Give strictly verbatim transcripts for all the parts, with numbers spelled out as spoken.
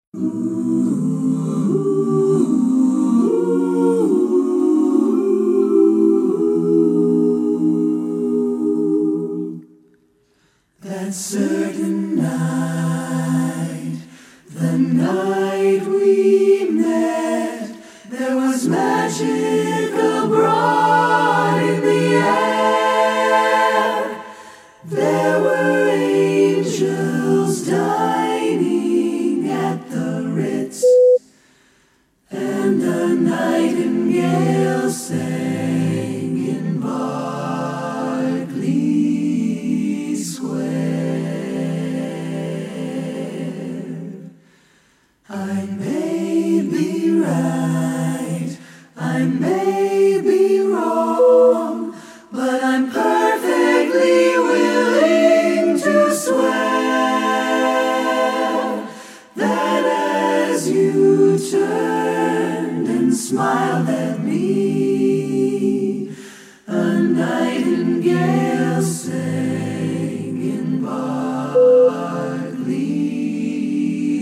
That certain night, the night we met, there was magic abroad in the air. There were angels dining at the Ritz, and a nightingale sang in Berkeley Square. I may be right, I may be wrong, but I'm perfectly willing to swear that as you turned and smiled at me, a nightingale sang in Berkeley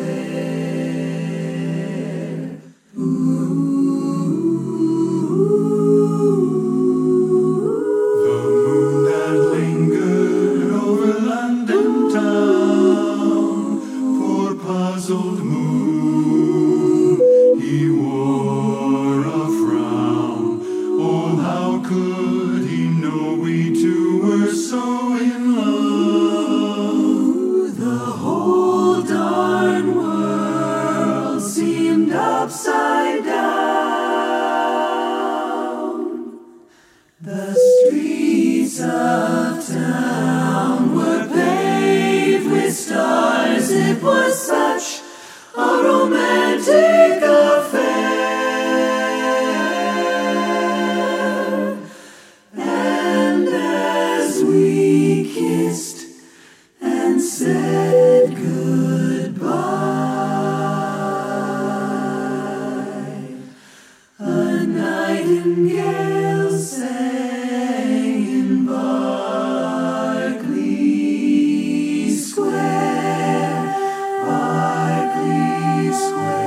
Square. The moon that lingered over London town, poor puzzled moon, he wore a frown. Oh, how could he know we two were so in love? The whole darn world seemed upside down. The streets of town were paved with stars. It was such a romantic affair. And as we kissed and said goodbye, a nightingale sang in Berkeley Square, Berkeley Square.